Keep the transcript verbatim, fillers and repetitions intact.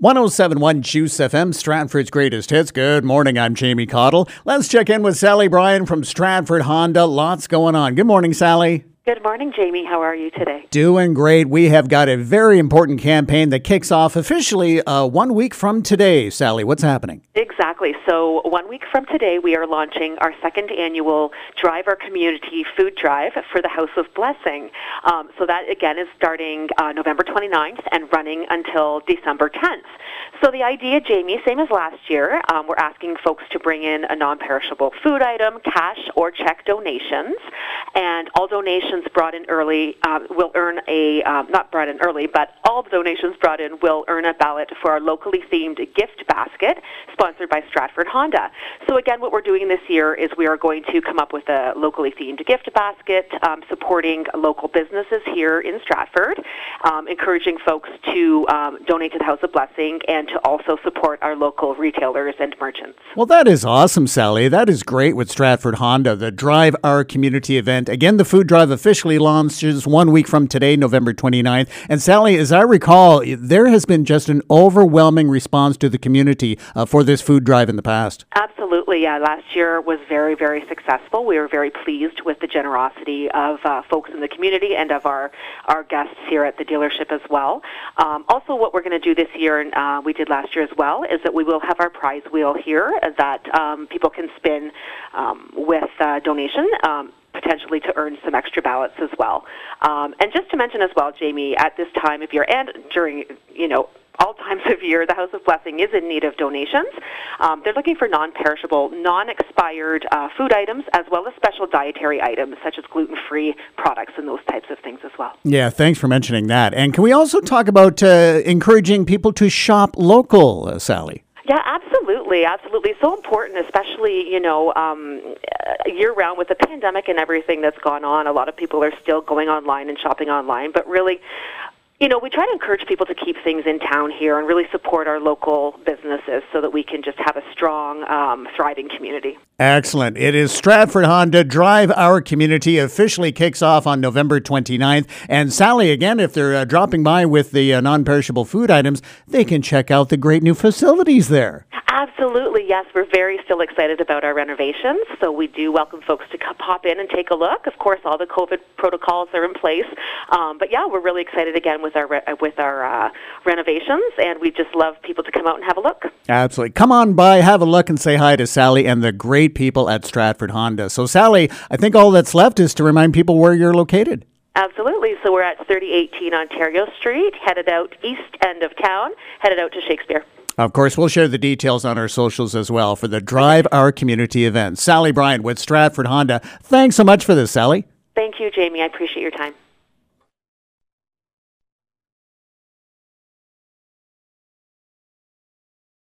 one oh seven point one Juice F M, Stratford's greatest hits. Good morning, I'm Jamie Cottle. Let's check in with Sally Bryan from Stratford Honda. Lots going on. Good morning, Sally. Good morning, Jamie. How are you today? Doing great. We have got a very important campaign that kicks off officially uh, one week from today. Sally, what's happening? Exactly. So one week from today, we are launching our second annual Drive Our Community Food Drive for the House of Blessing. Um, so that, again, is starting uh, November twenty-ninth and running until December tenth. So the idea, Jamie, same as last year, um, we're asking folks to bring in a non-perishable food item, cash or check donations, and all donations brought in early um, will earn a, um, not brought in early, but all the donations brought in will earn a ballot for our locally themed gift basket sponsored by Stratford Honda. So again, what we're doing this year is we are going to come up with a locally themed gift basket, um, supporting local businesses here in Stratford, um, encouraging folks to um, donate to the House of Blessing and to also support our local retailers and merchants. Well, that is awesome, Sally. That is great with Stratford Honda, the Drive Our Community event. Again, the food drive officially launches one week from today, November twenty-ninth. And Sally, as I recall, there has been just an overwhelming response to the community uh, for this food drive in the past. Absolutely, yeah. Last year was very, very successful. We were very pleased with the generosity of uh, folks in the community and of our, our guests here at the dealership as well. Um, also, what we're going to do this year, and uh, we did last year as well, is that we will have our prize wheel here that um, people can spin um, with uh, donation. Um, potentially to earn some extra ballots as well. Um, and just to mention as well, Jamie, at this time of year and during, you know, all times of year, the House of Blessing is in need of donations. Um, they're looking for non-perishable, non-expired uh, food items, as well as special dietary items, such as gluten-free products and those types of things as well. Yeah, thanks for mentioning that. And can we also talk about uh, encouraging people to shop local, uh, Sally? Yeah, absolutely, absolutely. It's so important, especially, you know, um, year-round with the pandemic and everything that's gone on. A lot of people are still going online and shopping online, but really, you know, we try to encourage people to keep things in town here and really support our local businesses so that we can just have a strong, um, thriving community. Excellent. It is Stratford Honda Drive Our Community officially kicks off on November twenty-ninth. And Sally, again, if they're uh, dropping by with the uh, non-perishable food items, they can check out the great new facilities there. Absolutely, yes. We're very still excited about our renovations, so we do welcome folks to come, pop in and take a look. Of course, all the COVID protocols are in place, um, but yeah, we're really excited again with our re- with our uh, renovations, and we just love people to come out and have a look. Absolutely. Come on by, have a look, and say hi to Sally and the great people at Stratford Honda. So, Sally, I think all that's left is to remind people where you're located. Absolutely. So we're at thirty eighteen Ontario Street, headed out east end of town, headed out to Shakespeare. Of course, we'll share the details on our socials as well for the Drive Our Community event. Sally Bryan with Stratford Honda. Thanks so much for this, Sally. Thank you, Jamie. I appreciate your time.